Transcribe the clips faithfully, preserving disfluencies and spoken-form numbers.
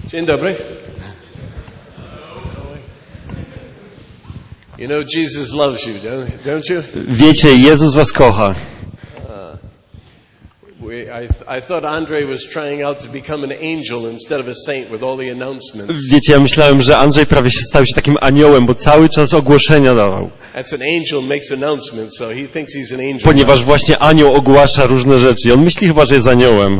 Dzień dobry. You know Jesus loves you, don't you? Wiecie, Jezus was kocha. We, I, I thought Andre was trying out to become an angel instead of a saint with all the announcements. Wiecie, ja myślałem, że Andrzej prawie się stał się takim aniołem, bo cały czas ogłoszenia dawał. That's an angel makes announcements, so he thinks he's an angel. Ponieważ właśnie anioł ogłasza różne rzeczy i on myśli chyba, że jest aniołem.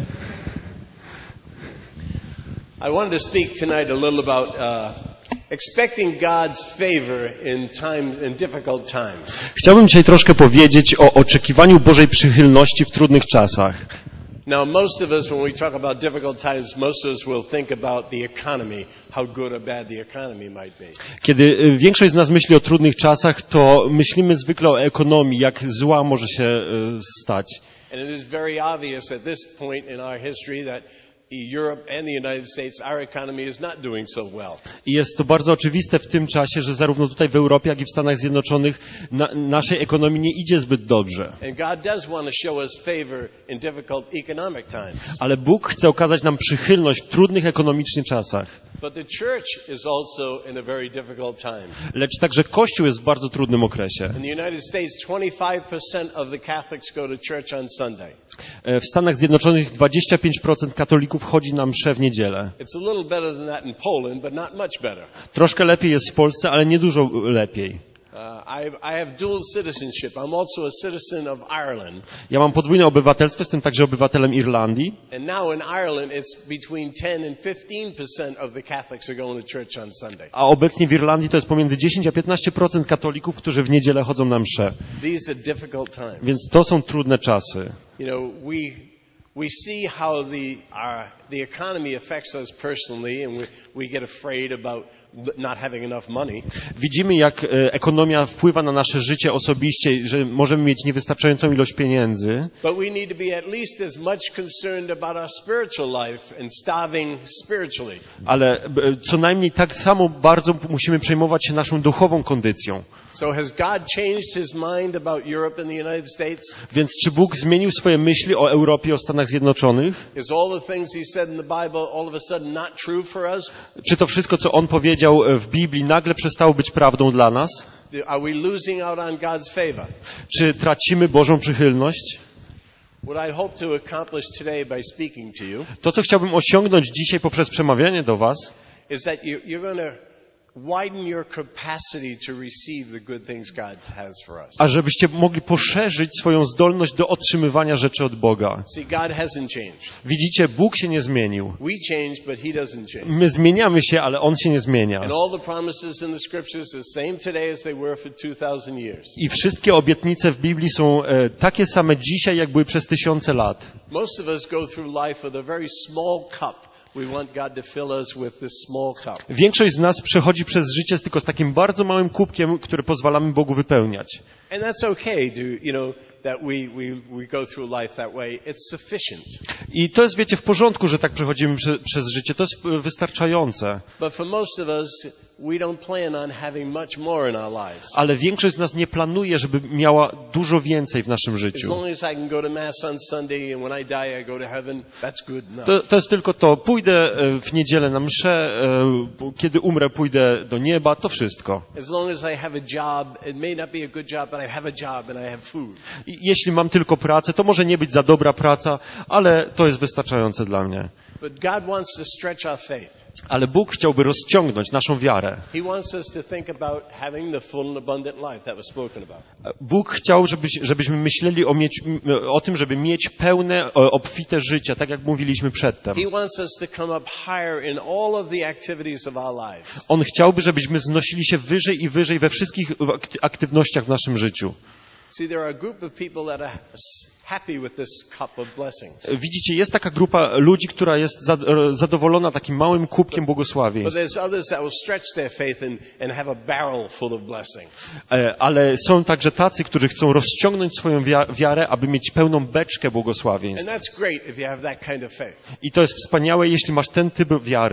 I wanted to speak tonight a little about uh, expecting God's favor in times in difficult times. Chciałbym dzisiaj troszkę powiedzieć o oczekiwaniu Bożej przychylności w trudnych czasach. Now, most of us, when we talk about difficult times, most of us will think about the economy, how good or bad the economy might be. Kiedy większość z nas myśli o trudnych czasach, to myślimy zwykle o ekonomii, jak zła może się stać. And it is very obvious at this point in our history that Europe and the United States, our economy is not doing so well. I jest to bardzo oczywiste w tym czasie, że zarówno tutaj w Europie, jak i w Stanach Zjednoczonych na, naszej ekonomii nie idzie zbyt dobrze. And God does want to show us favor in difficult economic times. Ale Bóg chce okazać nam przychylność w trudnych ekonomicznie czasach. But the church is also in a very difficult time. Lecz także Kościół jest w bardzo trudnym okresie. In the United States, twenty-five percent of the Catholics go to church on Sunday. W Stanach Zjednoczonych dwadzieścia pięć procent katolików chodzi na mszę w niedzielę. It's a little better than that in Poland, but not much better. Troszkę lepiej jest w Polsce, ale nie dużo lepiej. Uh, I, I have dual citizenship. I'm also a citizen of Ireland. Ja mam podwójne obywatelstwo, jestem także obywatelem Irlandii. And now in Ireland it's between ten and fifteen percent of the Catholics are going to church on Sunday. A obecnie w Irlandii to jest pomiędzy dziesięć a piętnaście procent katolików, którzy w niedzielę chodzą na mszę. These are difficult times. Więc to są trudne czasy. You know, we we see how the our, the economy affects us personally, and we we get afraid about not having enough money. Widzimy, jak ekonomia wpływa na nasze życie osobiście, że możemy mieć niewystarczającą ilość pieniędzy. But we need to be at least as much concerned about our spiritual life and starving spiritually. Ale co najmniej tak samo bardzo musimy przejmować się naszą duchową kondycją. So has God changed his mind about Europe and the United States? Więc czy Bóg zmienił swoje myśli o Europie, o Stanach Zjednoczonych? Is all the things he said in the Bible all of a sudden not true for us? Czy to wszystko, co On powiedział w Biblii, nagle przestało być prawdą dla nas? Are we losing out on God's favor? Czy tracimy Bożą przychylność? What I hope to accomplish today by speaking to you To, co chciałbym osiągnąć dzisiaj poprzez przemawianie do was, is that you, you're going to widen your capacity to receive the good things God has for us. a żebyście mogli poszerzyć swoją zdolność do otrzymywania rzeczy od Boga. See, God hasn't changed. Widzicie, Bóg się nie zmienił. We changed, but he doesn't change. My zmieniamy się, ale On się nie zmienia. And all the promises in the scriptures are the same today as they were for two thousand years. I wszystkie obietnice w Biblii są e, takie same dzisiaj, jak były przez tysiące lat. Most of us go through life with a very small cup. We want God to fill us with this small cup. Większość z nas przechodzi przez życie tylko z takim bardzo małym kubkiem, który pozwalamy Bogu wypełniać. And that's okay to, you know, that we, we, we go through life that way. It's sufficient. I to jest, wiecie, w porządku, że tak przechodzimy prze, przez życie. To jest wystarczające. But for most of us, we don't plan on having much more in our lives. Ale większość z nas nie planuje, żeby miała dużo więcej w naszym As życiu. long as I can go to mass on Sunday and when I die I go to heaven, that's good enough. To, to jest tylko to. Pójdę w niedzielę na mszę, kiedy umrę, pójdę do nieba, to wszystko. As long as I have a job, it may not be a good job, but I have a job and I have food. I jeśli mam tylko pracę, to może nie być za dobra praca, ale to jest wystarczające dla mnie. But God wants to stretch our faith. Ale Bóg chciałby rozciągnąć naszą wiarę. He wants us to think about having the full and abundant life that was spoken about. Bóg chciał, żebyś, żebyśmy myśleli o, mieć, o tym, żeby mieć pełne, obfite życie, tak jak mówiliśmy przedtem. He wants us to come up higher in all of the activities of our lives. On chciałby, żebyśmy wznosili się wyżej i wyżej we wszystkich aktywnościach w naszym życiu. See, there are a group of people that are happy with this cup of blessings. Widzicie, jest taka grupa ludzi, która jest zadowolona takim małym kubkiem But błogosławieństw. there's others that will stretch their faith and, and have a barrel full of blessings. Ale są także tacy, którzy chcą rozciągnąć swoją wiarę, aby mieć pełną beczkę And błogosławieństw. that's great if you have that kind of faith. I to jest wspaniałe, jeśli masz ten typ wiary.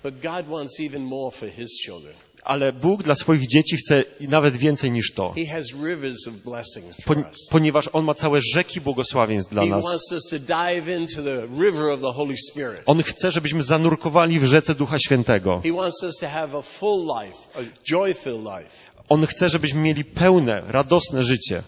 But God wants even more for His children. Ale Bóg dla swoich dzieci chce nawet więcej niż to. He has rivers of blessings Po, for us. ponieważ On ma całe rzeki błogosławieństw dla He nas. wants us to dive into the river of the Holy Spirit. On chce, żebyśmy zanurkowali w rzece Ducha Świętego. He wants us to have a full life, a joy-filled life. On chce, żebyśmy mieli pełne, radosne życie.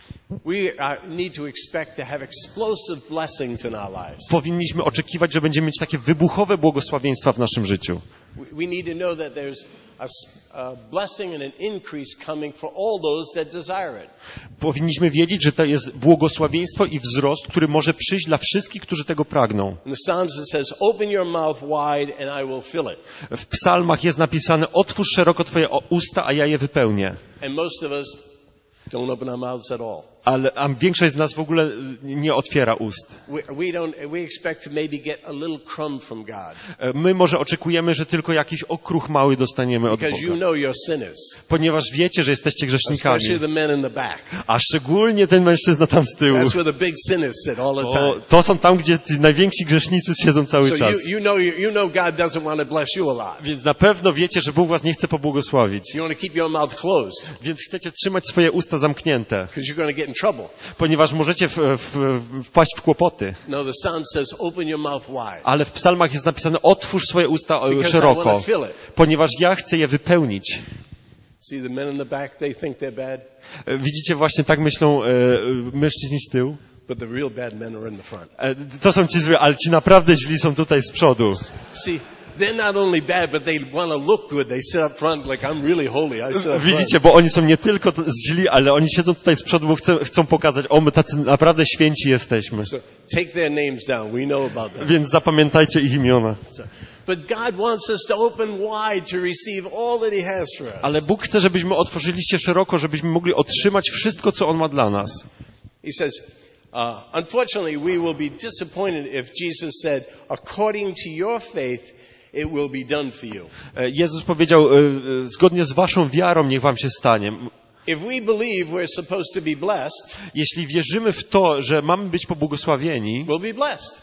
We are, need to expect to have explosive blessings in our lives. Powinniśmy oczekiwać, że będziemy mieć takie wybuchowe błogosławieństwa w naszym życiu. We, we need to know that there's a, a blessing and an increase coming for all those that desire it. Powinniśmy wiedzieć, że to jest błogosławieństwo i wzrost, który może przyjść dla wszystkich, którzy tego pragną. In the Psalms it says, "Open your mouth wide and I will fill it." W psalmach jest napisane: otwórz szeroko Twoje usta, a ja je wypełnię. And most of us don't open our mouths at all. Ale a większość z nas w ogóle nie otwiera ust. We, we don't. We expect to maybe get a little crumb from God My może oczekujemy, że tylko jakiś okruch mały dostaniemy od because you Boga. know you're sinners, Ponieważ wiecie, że jesteście grzesznikami. especially the men in the back. A szczególnie ten mężczyzna tam z tyłu. That's where the big sinners sit all the To, time. to są tam, gdzie ci najwięksi grzesznicy siedzą cały So czas. you, you know you, you know God doesn't want to bless you a lot. Więc na pewno wiecie, że Bóg was nie chce pobłogosławić. You want to keep your mouth closed Więc chcecie trzymać swoje usta zamknięte. because you're going to get in trouble. Ponieważ możecie w, w, wpaść w kłopoty. No, the Psalm says, "Open your mouth wide." Ale w psalmach jest napisane: otwórz swoje usta e, Because I szeroko. wanna fill it. Ponieważ ja chcę je wypełnić. See the men in the back, they think they're bad, E, Widzicie, właśnie tak myślą e, mężczyźni z tyłu. but the real bad men are in the front. E, to są ci zły, ale ci naprawdę źli są tutaj z przodu. See, they're not only bad, but they want to look good. They sit up front like, "I'm really holy. I sit up front." Widzicie, bo oni są nie tylko t- źli, ale oni siedzą tutaj z przodu, bo chcą, chcą pokazać: o, my tacy naprawdę święci jesteśmy. So take their names down. We know about them. Więc zapamiętajcie ich imiona. So, but God wants us to open wide to receive all that He has for us. Ale Bóg chce, żebyśmy otworzyli się szeroko, żebyśmy mogli otrzymać wszystko, co On ma dla nas. He says, uh, unfortunately, we will be disappointed if Jesus said, "According to your faith, it will be done for you." E, Jezus powiedział: e, e, zgodnie z waszą wiarą niech wam się stanie. If we believe we're supposed to be blessed, Jeśli wierzymy w to, że mamy być pobłogosławieni, we'll be blessed.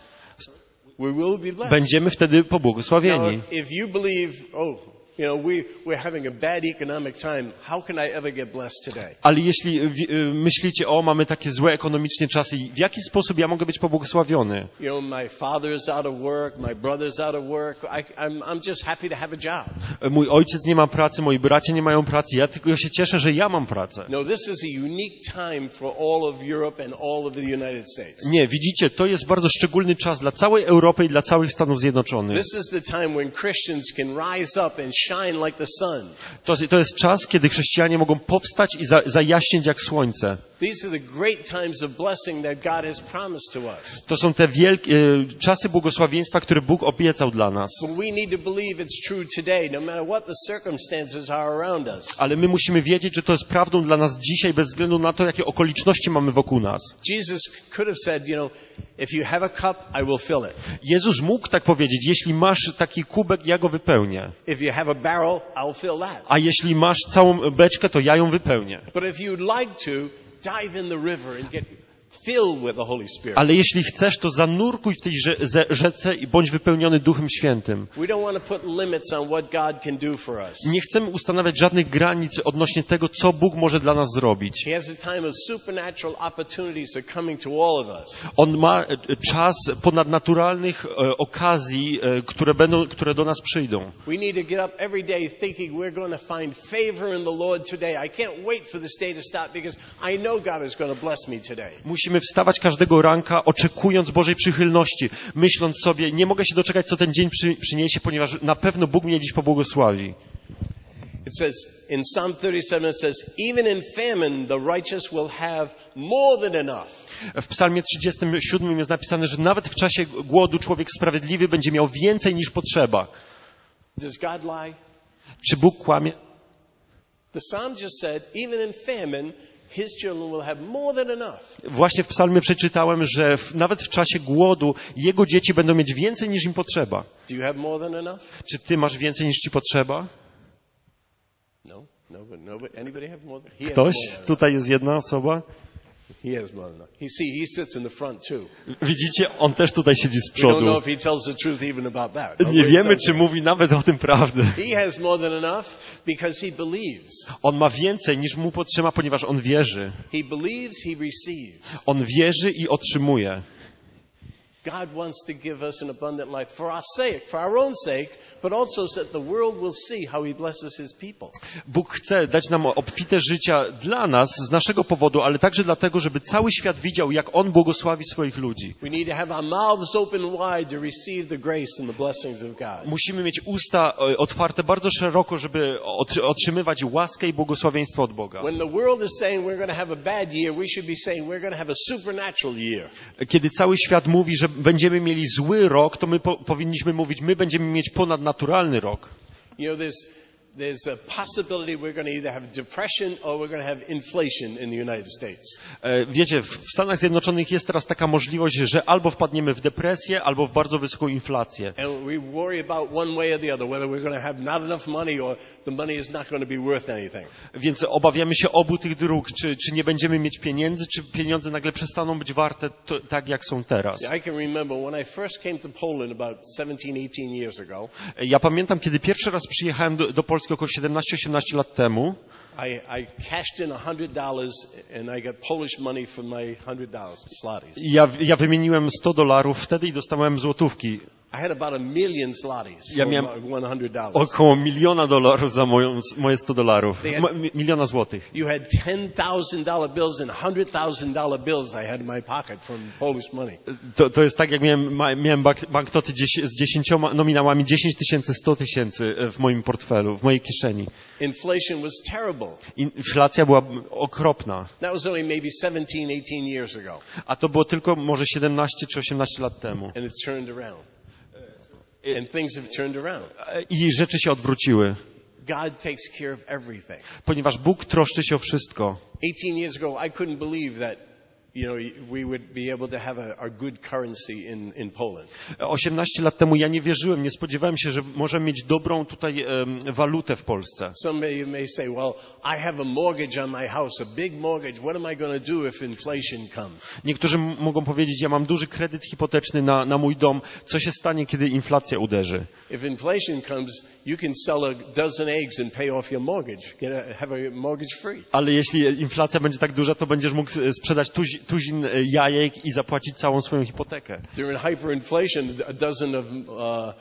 We will be blessed. będziemy wtedy Now, pobłogosławieni. if you believe, oh, you know, we, we're having a bad economic time, how can I ever get blessed today? Ale jeśli wi- y, myślicie: o, mamy takie złe ekonomicznie czasy, w jaki sposób ja mogę być pobłogosławiony? You know, my father's out of work, my brother's out of work. I, I'm, I'm just happy to have a job. E, Mój ojciec nie ma pracy, moi bracia nie mają pracy, ja tylko się cieszę, że ja mam pracę. No, this is a unique time for all of Europe and all of the United States. Nie, widzicie, to jest bardzo szczególny czas dla całej Europy i dla całych Stanów Zjednoczonych. This is the time when Christians can rise up and shine like the sun. To, to jest czas, kiedy chrześcijanie mogą powstać i za, zajaśnieć jak słońce. These are the great times of blessing that God has promised to us. To są te wielkie e, czasy błogosławieństwa, które Bóg obiecał dla nas. But we need to believe it's true today, no matter what the circumstances are around us. Ale my musimy wiedzieć, że to jest prawdą dla nas dzisiaj, bez względu na to, jakie okoliczności mamy wokół nas. Jesus could have said, you know, if you have a cup, I will fill it. Jezus mógł tak powiedzieć: jeśli masz taki kubek, ja go wypełnię. If you have a barrel, I'll fill that. A jeśli masz całą beczkę, to ja ją wypełnię. But if you'd like to, dive in the river and get filled with the Holy Spirit. Ale jeśli chcesz, to zanurkuj w tej rze- ze- rzece i bądź wypełniony Duchem Świętym. We don't want to put limits on what God can do for us. Nie chcemy ustanawiać żadnych granic odnośnie tego, co Bóg może dla nas zrobić. He has a time of supernatural opportunities that are coming to all of us. On ma e, czas ponadnaturalnych e, okazji, e, które będą, które do nas przyjdą. We need to get up every day thinking we're going to find favor in the Lord today. I can't wait for this day to start because I know God is going to bless me today. Musimy wstawać każdego ranka, oczekując Bożej przychylności, myśląc sobie: nie mogę się doczekać, co ten dzień przy, przyniesie, ponieważ na pewno Bóg mnie dziś pobłogosławi. It says in Psalm thirty-seven, it says, even in famine, the righteous will have more than enough. W Psalmie trzydziestym siódmym jest napisane, że nawet w czasie głodu człowiek sprawiedliwy będzie miał więcej niż potrzeba. Does God lie? Czy Bóg kłamie? The Psalm just said, even in famine, His children will have more than enough. Właśnie w psalmie przeczytałem, że w, nawet w czasie głodu jego dzieci będą mieć więcej niż im potrzeba. Do you have more than enough? Czy ty masz więcej niż ci potrzeba? No, no, but no, but anybody have more than He has Ktoś? more than enough. Tutaj jest jedna osoba. He has more than enough. He see he sits in the front too. Widzicie, on też tutaj siedzi z We don't know przodu. if he tells the truth even about that. Nie wiemy, czy mówi nawet o tym prawdę. He has more than enough because he believes. On ma więcej niż mu potrzeba, ponieważ on wierzy. He believes, he receives. On wierzy i otrzymuje. God wants to give us an abundant life for our sake, for our own sake, but also so that the world will see how he blesses his people. Bóg chce dać nam obfite życia dla nas, z naszego powodu, ale także dlatego, żeby cały świat widział, jak On błogosławi swoich ludzi. We need to have our mouths open wide to receive the grace and the blessings of God. Musimy mieć usta e, otwarte bardzo szeroko, żeby ot- otrzymywać łaskę i błogosławieństwo od Boga. When the world is saying we're going to have a bad year, we should be saying we're going to have a supernatural year. Kiedy cały świat mówi, że będziemy mieli zły rok, to my po- powinniśmy mówić, my będziemy mieć ponadnaturalny rok. You know, there's there's a possibility we're going to either have depression or we're going to have inflation in the United States. E, Wiecie, w Stanach Zjednoczonych jest teraz taka możliwość, że albo wpadniemy w depresję, albo w bardzo wysoką inflację. And we worry about one way or the other, whether we're going to have not enough money or the money is not going to be worth anything. Więc obawiamy się obu tych dróg, czy, czy nie będziemy mieć pieniędzy, czy pieniądze nagle przestaną być warte to, tak, jak są teraz. See, I can remember when I first came to Poland about seventeen, eighteen years ago, Ja pamiętam, kiedy pierwszy raz przyjechałem do, do Polski około siedemnaście osiemnaście lat temu, I, I cashed in one hundred dollars and I got Polish money for my one hundred dollars, zlotys. ja, ja wymieniłem sto dolarów wtedy i dostałem złotówki. I had about a million zlotys Ja for miałem my one hundred dollars. około miliona dolarów za moją, moje sto dolarów. They M- mi- miliona złotych. You had ten thousand dollar bills and one hundred thousand dollar bills I had in my pocket from Polish money. To, to jest tak, jak miałem, ma- miałem bank, banknoty dziesię, z dziesięcioma nominałami dziesięć tysięcy, sto tysięcy w moim portfelu, w mojej kieszeni. Inflation was terrible. Inflacja była okropna. That was only maybe seventeen, eighteen years ago. A to było tylko może siedemnaście czy osiemnaście lat temu. And it's turned around. And things have turned around. I rzeczy się odwróciły, God takes care of everything. ponieważ Bóg troszczy się o wszystko. eighteen years ago, I couldn't believe that, you know, we would be able to have a, a good currency in, in Poland. osiemnaście lat temu ja nie wierzyłem, nie spodziewałem się, że możemy mieć dobrą tutaj em, walutę w Polsce. Somebody may say, well, I have a mortgage on my house, a big mortgage. What am I going to do if inflation comes? Niektórzy m- mogą powiedzieć, ja mam duży kredyt hipoteczny na, na mój dom. Co się stanie, kiedy inflacja uderzy? If inflation comes, you can sell a dozen eggs and pay off your mortgage. Get a, have a mortgage free. Ale jeśli inflacja będzie tak duża, to będziesz mógł e, sprzedać tuzi, tuzin e, jajek i zapłacić całą swoją hipotekę. During hyperinflation, a dozen of, uh,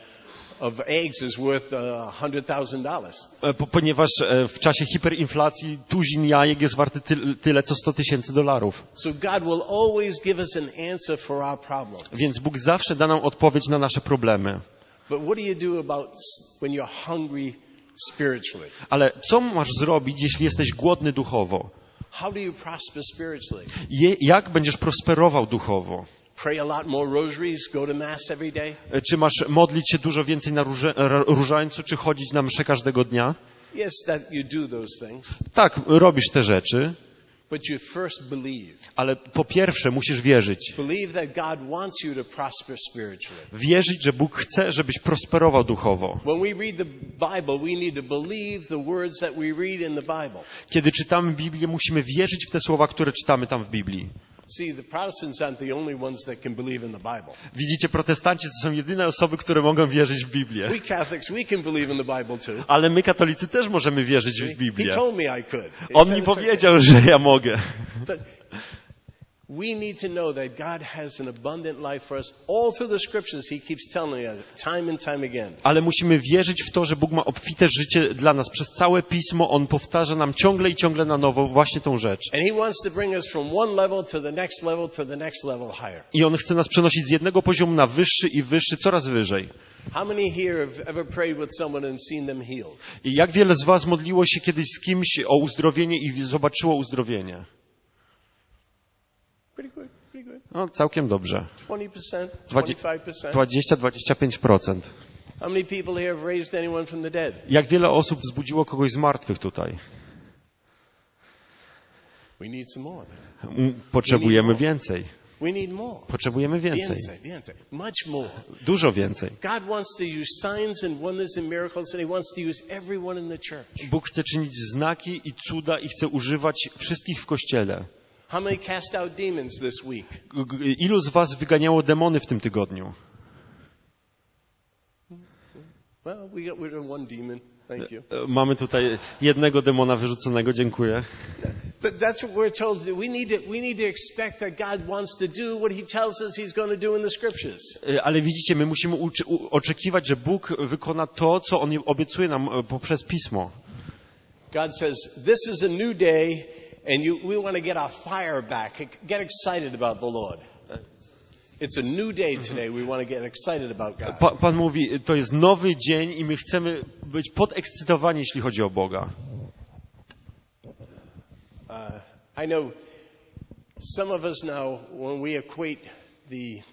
of eggs is worth uh, one hundred thousand dollars. E, po, ponieważ e, w czasie hiperinflacji tuzin jajek jest warty ty, tyle, co sto tysięcy dolarów. So God will always give us an answer for our problems. Więc Bóg zawsze da nam odpowiedź na nasze problemy. But what do you do about s- when you're hungry spiritually? Ale co masz zrobić, jeśli jesteś głodny duchowo? How do you prosper spiritually? Je, jak będziesz prosperował duchowo? Pray a lot more rosaries, go to mass every day? E, Czy masz modlić się dużo więcej na róże, r- różańcu, czy chodzić na mszę każdego dnia? Yes, that you do those things, Tak, robisz te rzeczy, but you first believe. ale po pierwsze musisz wierzyć. Believe that God wants you to prosper spiritually. Wierzyć, że Bóg chce, żebyś prosperował duchowo. When we read the Bible, we need to believe the words that we read in the Bible. Kiedy czytamy Biblię, musimy wierzyć w te słowa, które czytamy tam w Biblii. See, the Protestants aren't the only ones that can believe in the Bible. Widzicie, protestanci to są jedyne osoby, które mogą wierzyć w Biblię. We Catholics, we can believe in the Bible too. Ale my, katolicy, też możemy wierzyć w He Biblię. told me I could. He On said mi it's okay. powiedział, że ja mogę. But we need to know that God has an abundant life for us. All through the scriptures, He keeps telling us time and time again. Ale musimy wierzyć w to, że Bóg ma obfite życie dla nas. Przez całe Pismo On powtarza nam ciągle i ciągle na nowo właśnie tą rzecz. And He wants to bring us from one level to the next level to the next level higher. I On chce nas przenosić z jednego poziomu na wyższy i wyższy, coraz wyżej. How many here have ever prayed with someone and seen them healed? I jak wiele z was modliło się kiedyś z kimś o uzdrowienie i zobaczyło uzdrowienie? Pretty good, pretty good. No, całkiem dobrze. twenty percent, Dwadzie- twenty-five percent. dwadzieścia do dwudziestu pięciu procent. How many people here have raised anyone from the dead? Jak wiele osób wzbudziło kogoś z martwych tutaj? We need some more. M- Potrzebujemy więcej. We need more. Potrzebujemy więcej. Więcej, więcej. Much more. Dużo więcej. God wants to use signs and wonders and miracles, and He wants to use everyone in the church. Bóg chce czynić znaki i cuda i chce używać wszystkich w Kościele. How many cast out demons this week? G- g- Ilu z was wyganiało demony w tym tygodniu? Well, we got rid of one demon. Thank you. E, Mamy tutaj jednego demona wyrzuconego, dziękuję. But that's what we're told to do. We need to, we need to expect that God wants to do what he tells us he's going to do in the scriptures. E, Ale widzicie, my musimy uczy- u- oczekiwać, że Bóg wykona to, co On obiecuje nam e, poprzez Pismo. God says, this is a new day and you, we want to get our fire back. Get excited about the Lord. It's a new day today. We want to get excited about God. Pa, Pan mówi, to jest nowy dzień i my chcemy być podekscytowani, jeśli chodzi o Boga. Uh, I know some of us now, when we equate the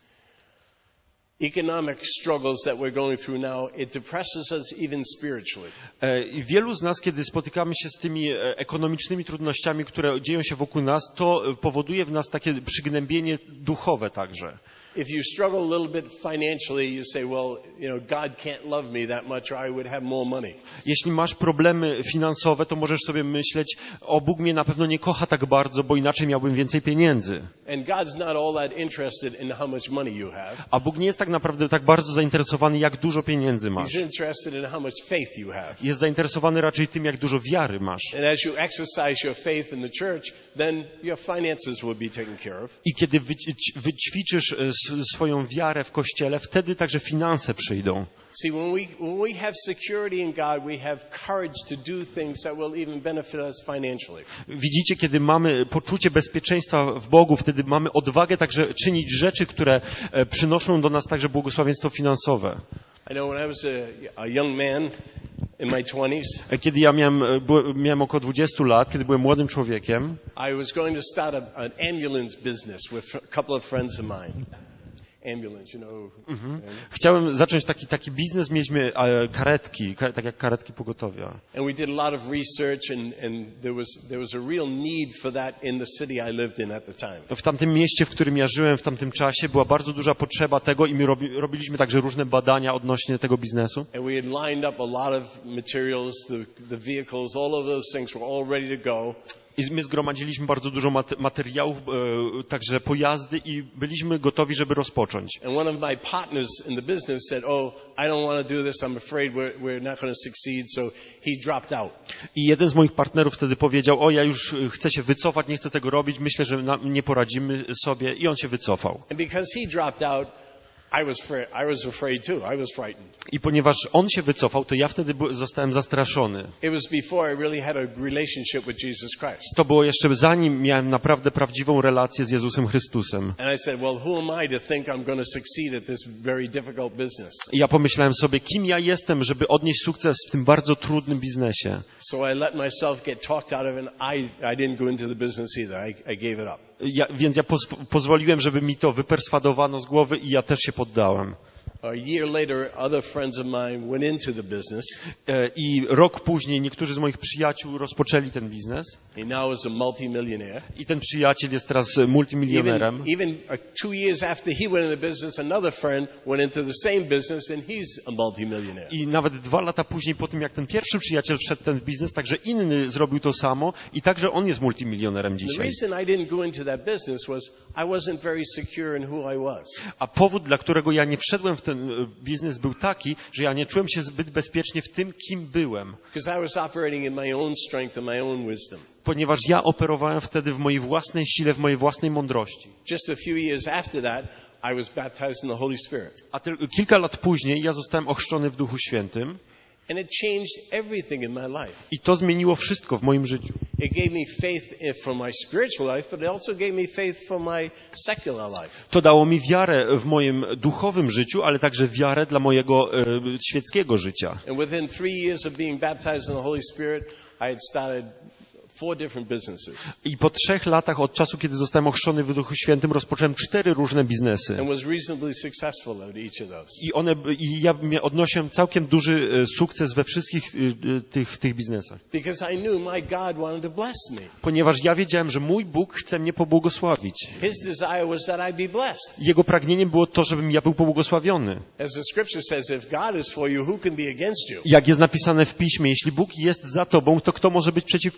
economic struggles that we're going through now, it depresses us even spiritually. E, I wielu z nas, kiedy spotykamy się z tymi e, ekonomicznymi trudnościami, które dzieją się wokół nas, to e, powoduje w nas takie przygnębienie duchowe także. If you struggle a little bit financially, you say, well, you know, God can't love me that much or I would have more money. Jeśli masz problemy finansowe, to możesz sobie myśleć, o Bóg mnie na pewno nie kocha tak bardzo, bo inaczej miałbym więcej pieniędzy. And God's not all that interested in how much money you have. A Bóg nie jest tak naprawdę tak bardzo zainteresowany, jak dużo pieniędzy masz. He's interested in how much faith you have. Jest zainteresowany raczej tym, jak dużo wiary masz. And as you exercise your faith in the church, then your finances will be taken care of. I kiedy wyć- wyćwiczysz e, s- swoją wiarę w Kościele, wtedy także finanse przyjdą. See, when we, when we have security in God, we have courage to do things that will even benefit us financially. Widzicie, kiedy mamy poczucie bezpieczeństwa w Bogu, wtedy mamy odwagę także czynić rzeczy, które e, przynoszą do nas także błogosławieństwo finansowe. I know when I was a, a young man in my twenties, E, Kiedy ja miałem, e, byłem- miałem około dwudziestu lat, kiedy byłem młodym człowiekiem, I was going to start a, an ambulance business with a couple of friends of mine. Ambulance, you know. and- chciałem zacząć taki, taki biznes, mieliśmy e, karetki, ka, tak jak karetki pogotowia. And we did a lot of research, and, and there was there was a real need for that in the city I lived in at the time. W tamtym mieście, w którym ja żyłem w tamtym czasie, była bardzo duża potrzeba tego i my robi, robiliśmy także różne badania odnośnie tego biznesu. And we had lined up a lot of materials, the, the vehicles, all of those things were all ready to go. I my zgromadziliśmy bardzo dużo mat- materiałów, e, także pojazdy i byliśmy gotowi, żeby rozpocząć. And one of my partners in the business said, "Oh, I don't want to do this. I'm afraid we're we're not going to succeed." So he dropped out. I jeden z moich partnerów wtedy powiedział, o ja już e, chcę się wycofać, nie chcę tego robić, myślę, że na, nie poradzimy sobie i on się wycofał. And because he dropped out, I was afraid, I was afraid too. I was frightened. I ponieważ on się wycofał, to ja wtedy by- zostałem zastraszony. It was before I really had a relationship with Jesus Christ. To było jeszcze zanim miałem naprawdę prawdziwą relację z Jezusem Chrystusem. And I said, "Well, who am I to think I'm going to succeed at this very difficult business?" I ja pomyślałem sobie, kim ja jestem, żeby odnieść sukces w tym bardzo trudnym biznesie. So I let myself get talked out of it, and I I didn't go into the business either. I, I gave it up. Ja, więc ja pozw- pozwoliłem, żeby mi to wyperswadowano z głowy i ja też się poddałem. A year later, other friends of mine went into the business. E, I rok później niektórzy z moich przyjaciół rozpoczęli ten biznes. He now is a multimillionaire. I ten przyjaciel jest teraz multimilionerem. Even, even uh, two years after he went into business, another friend went into the same business, and he's a multimillionaire. I nawet dwa lata później, po tym jak ten pierwszy przyjaciel wszedł w ten biznes, także inny zrobił to samo i także on jest multimilionerem The dzisiaj. reason I didn't go into that business was I wasn't very secure in who I was. A powód, dla którego ja nie wszedłem w ten e, biznes był taki, że ja nie czułem się zbyt bezpiecznie w tym, kim byłem. Because I was operating in my own strength and my own wisdom. Ponieważ ja operowałem wtedy w mojej własnej sile, w mojej własnej mądrości. Just a few years after that, I was baptized in the Holy Spirit. A tyl- kilka lat później ja zostałem ochrzczony w Duchu Świętym And it changed everything in my life. i to zmieniło wszystko w moim życiu. It gave me faith in- for my spiritual life, but it also gave me faith for my secular life. To dało mi wiarę w moim duchowym życiu, ale także wiarę dla mojego e, świeckiego życia. And within three years of being baptized in the Holy Spirit, I had started four different businesses I po trzech latach od czasu, kiedy zostałem ochrzczony w Duchu Świętym, rozpocząłem cztery różne biznesy. and was reasonably successful at each of those. I one, i ja mia- odnosiłem całkiem duży e, sukces we wszystkich e, e, tych, tych biznesach. Because I knew my God wanted to bless me. Ponieważ ja wiedziałem, że mój Bóg chce mnie pobłogosławić. His desire was that I be blessed. Jego pragnieniem było to, żebym ja był pobłogosławiony. As the scripture says, if God is for you, who can be against you? Jak jest napisane w Piśmie, jeśli Bóg jest za tobą, to kto może być przeciwko tobie?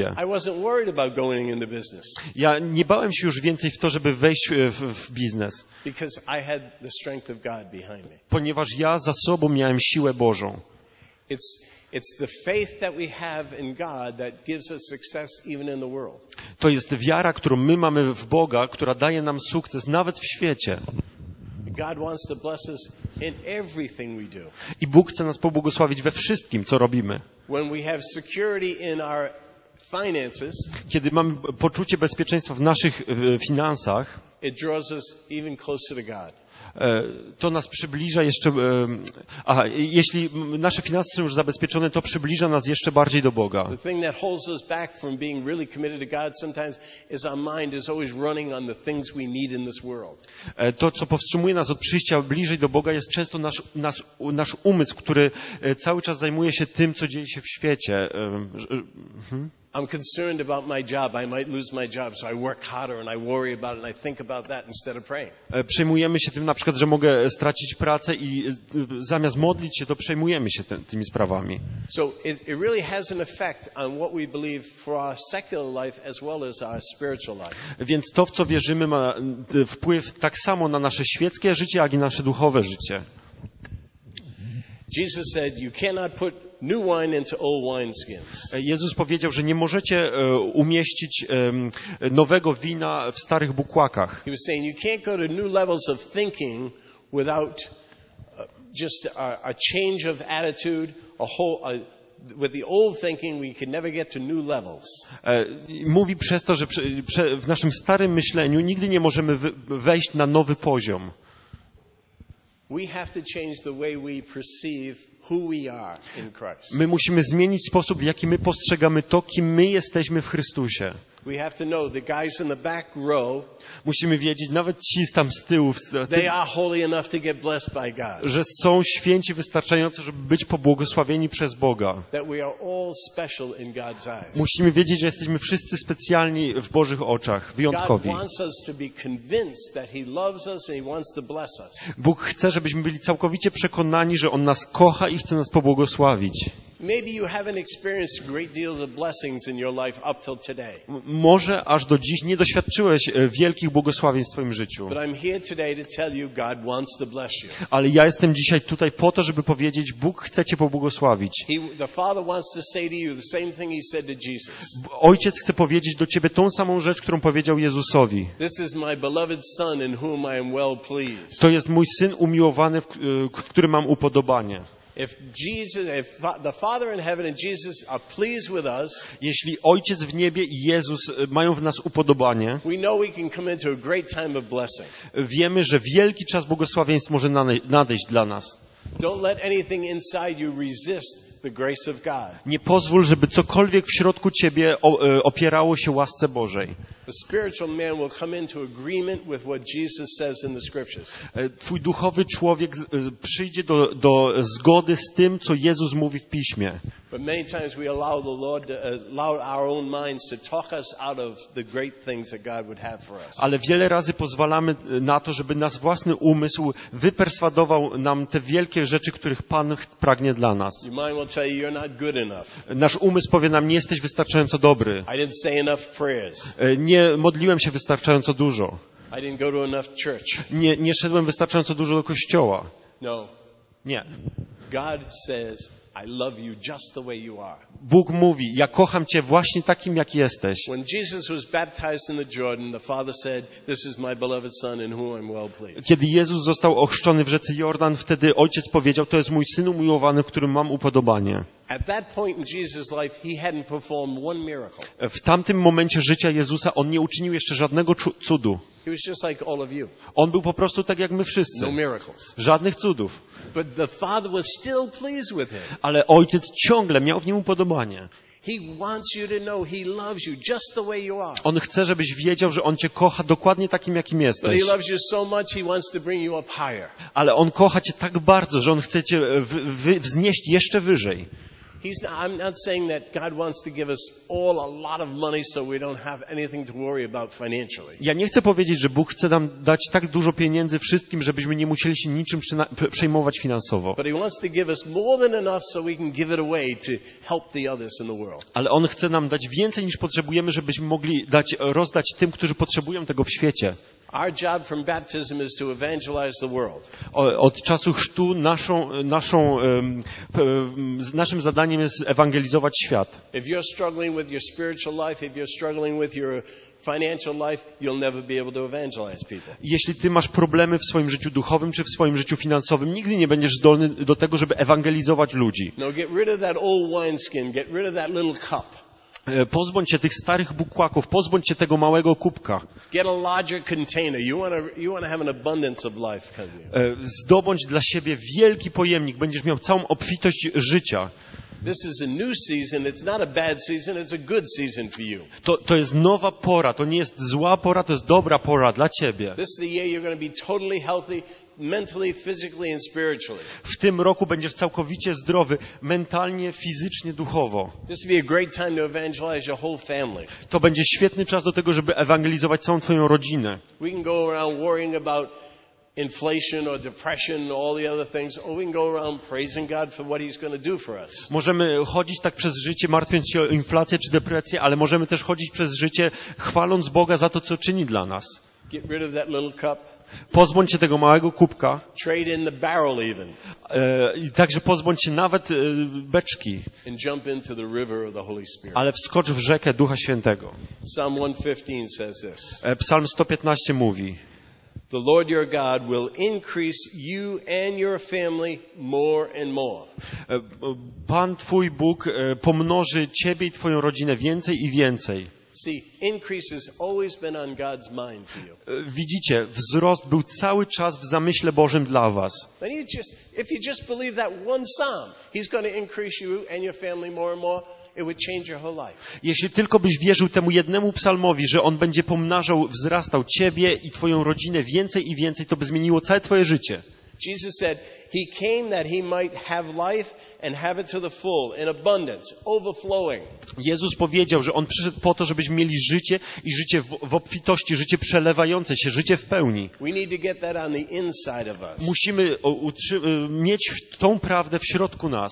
dziękuję. I wasn't worried about going into business Ja nie bałem się już więcej w to, żeby wejść w, w biznes, because I had the strength of God behind me. ponieważ ja za sobą miałem siłę Bożą. It's It's the faith that we have in God that gives us success even in the world. To jest wiara, którą my mamy w Boga, która daje nam sukces nawet w świecie. God wants to bless us in everything we do. I Bóg chce nas pobłogosławić we wszystkim, co robimy. When we have security in our finances, Kiedy mamy poczucie bezpieczeństwa w naszych e, finansach, it draws us even closer to God. e, to nas przybliża jeszcze... E, aha, jeśli nasze finanse są już zabezpieczone, to przybliża nas jeszcze bardziej do Boga. The thing that holds us back from being really committed to God sometimes is our mind is always running on the things we need in this world. E, to, co powstrzymuje nas od przyjścia bliżej do Boga, jest często nasz, nasz, nasz umysł, który e, cały czas zajmuje się tym, co dzieje się w świecie. E, e, hmm? I'm concerned about my job. I might lose my job, so I work harder and I worry about it and I think about that instead of praying. Przejmujemy się tym na przykład, że mogę stracić pracę i zamiast modlić się, to przejmujemy się ty, tymi sprawami. So it, it really has an effect on what we believe for our secular life as well as our spiritual life. Więc to, w co wierzymy, ma wpływ tak samo na nasze świeckie życie, jak i nasze duchowe życie. Jesus said, you cannot put new wine into old wineskins. Jezus powiedział, że nie możecie umieścić nowego wina w starych bukłakach. He was saying you can't go to new levels of thinking without uh, just a, a change of attitude, a whole, a, with the old thinking we can never get to new levels. Mówi przez to, że w naszym starym myśleniu nigdy nie możemy wejść na nowy poziom. We have to change the way we perceive who we are in Christ. My musimy zmienić sposób, w jaki my postrzegamy to, kim my jesteśmy w Chrystusie. We have to know the guys in the back row, musimy wiedzieć, nawet ci tam z tyłu, they are holy enough to get blessed by God. Że są święci wystarczająco, żeby być pobłogosławieni przez Boga. That we are all special in God's eyes. Musimy wiedzieć, że jesteśmy wszyscy specjalni w Bożych oczach, wyjątkowi. God wants us to be convinced that He loves us and He wants to bless us. Bóg chce, żebyśmy byli całkowicie przekonani, że On nas kocha i chce nas pobłogosławić. Maybe you haven't experienced great deals of blessings in your life up till today. Może aż do dziś nie doświadczyłeś wielkich błogosławieństw w swoim życiu. But I'm here today to tell you God wants to bless you. Ale ja jestem dzisiaj tutaj po to, żeby powiedzieć, Bóg chce cię pobłogosławić. He, the Father wants to say to you the same thing He said to Jesus. Ojciec chce powiedzieć do ciebie tą samą rzecz, którą powiedział Jezusowi. This is my beloved Son in whom I am well pleased. To jest mój Syn umiłowany, w, w którym mam upodobanie. If Jesus, if the Father in heaven and Jesus are pleased with us, jeśli Ojciec w niebie i Jezus mają w nas upodobanie, we know we can come into a great time of blessing. Wiemy, że wielki czas błogosławieństw może nadejść dla nas. Don't let anything inside you resist the grace of God. Nie pozwól, żeby cokolwiek w środku ciebie opierało się łasce Bożej. The spiritual man will come into agreement with what Jesus says in the scriptures. Twój duchowy człowiek przyjdzie do, do zgody z tym, co Jezus mówi w Piśmie. But many times we allow the Lord to allow our own minds to talk us out of the great things that God would have for us. Ale wiele razy pozwalamy na to, żeby nasz własny umysł wyperswadował nam te wielkie rzeczy, których Pan pragnie dla nas. Your mind will tell you you're not good enough. Nasz umysł powie nam, nie jesteś wystarczająco dobry. I didn't say enough prayers. Nie modliłem się wystarczająco dużo. I didn't go to enough church. Nie, nie szedłem wystarczająco dużo do kościoła. No. Nie. God says, I love you just the way you are. Bóg mówi, ja kocham cię właśnie takim, jak jesteś. When Jesus was baptized in the Jordan, the Father said, this is my beloved Son in whom I'm well pleased. Kiedy Jezus został ochrzczony w rzece Jordan, wtedy Ojciec powiedział, to jest mój Syn umiłowany, w którym mam upodobanie. At that point in Jesus' life, he hadn't performed one miracle. W tamtym momencie życia Jezusa on nie uczynił jeszcze żadnego cudu. He was just like all of you. On był po prostu tak jak my wszyscy. No miracles. Żadnych cudów. But the Father was still pleased with him. Ale Ojciec ciągle miał w nim upodobanie. He wants you to know he loves you just the way you are. On chce, żebyś wiedział, że On cię kocha dokładnie takim, jakim But jesteś. he loves you so much, he wants to bring you up higher. Ale On kocha cię tak bardzo, że On chce cię w, w, wznieść jeszcze wyżej. He's not, I'm not saying that God wants to give us all a lot of money so we don't have anything to worry about financially. Ja nie chcę powiedzieć, że Bóg chce nam dać tak dużo pieniędzy wszystkim, żebyśmy nie musieli się niczym przyna- przejmować finansowo. But he wants to give us more than enough so we can give it away to help the others in the world. Ale On chce nam dać więcej niż potrzebujemy, żebyśmy mogli dać, rozdać tym, którzy potrzebują tego w świecie. Our job from baptism is to evangelize the world. O, od czasu chrztu naszą, naszą, um, um, naszym zadaniem jest ewangelizować świat. If you're struggling with your spiritual life, if you're struggling with your financial life, you'll never be able to evangelize people. Jeśli ty masz problemy w swoim życiu duchowym czy w swoim życiu finansowym, nigdy nie będziesz zdolny do tego, żeby ewangelizować ludzi. No, get rid of that old wineskin, get rid of that little cup. Pozbądź się tych starych bukłaków, pozbądź się tego małego kubka. Get a larger container. You want to you want to have an abundance of life, come here. Zdobądź dla siebie wielki pojemnik, będziesz miał całą obfitość życia. This is a new season. It's not a bad season. It's a good season for you. To, to jest nowa pora, to nie jest zła pora, to jest dobra pora dla ciebie. This is the year you're going to be totally healthy, mentally, physically and spiritually. W tym roku będziesz całkowicie zdrowy, mentalnie, fizycznie, duchowo. This will be a great time to evangelize your whole family. To będzie świetny czas do tego, żeby ewangelizować całą twoją rodzinę. We can go around worrying about inflation or depression or all the other things, or we can go around praising God for what He's going to do for us. Możemy chodzić tak przez życie, martwiąc się o inflację czy depresję, ale możemy też chodzić przez życie, chwaląc Boga za to, co czyni dla nas. Get rid of that little cup. Pozbądź się tego małego kubka. Trade in the barrel even. E, I także pozbądź się nawet e, beczki. And jump into the river of the Holy Spirit. Ale wskocz w rzekę Ducha Świętego. Psalm one fifteen says this. E, Psalm sto piętnaście mówi: The Lord your God will increase you and your family more and more. E, Pan Twój Bóg e, pomnoży Ciebie i Twoją rodzinę więcej i więcej. See, increase has always been on God's mind for you. Widzicie, wzrost był cały czas w zamyśle Bożym dla was. And you just, if you just believe that one psalm, He's going to increase you and your family more and more, it would change your whole life. Jeśli tylko byś wierzył temu jednemu psalmowi, że on będzie pomnażał, wzrastał ciebie i twoją rodzinę więcej i więcej, to by zmieniło całe twoje życie. Jesus said, He came that He might have life and have it to the full, in abundance, overflowing. Jezus powiedział, że On przyszedł po to, żebyśmy mieli życie i życie w, w obfitości, życie przelewające się, życie w pełni. We need to get that on the inside of us. Musimy utrzy- mieć tą prawdę w środku nas.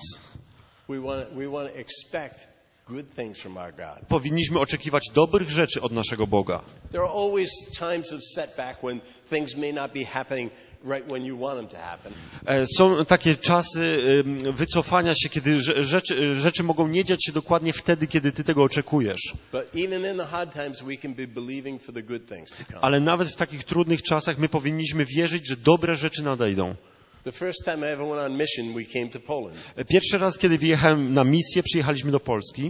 We want, we want to expect good things from our God. Powinniśmy oczekiwać dobrych rzeczy od naszego Boga. There are always times of setback when things may not be happening right when you want them to happen. Są takie czasy wycofania się, kiedy rzeczy, rzeczy mogą nie dziać się dokładnie wtedy, kiedy ty tego oczekujesz. But even in the hard times we can be believing for the good things to come. Ale nawet w takich trudnych czasach my powinniśmy wierzyć, że dobre rzeczy nadejdą. The first time I ever went on mission, we came to Poland. Pierwszy raz, kiedy wyjechałem na misję, przyjechaliśmy do Polski.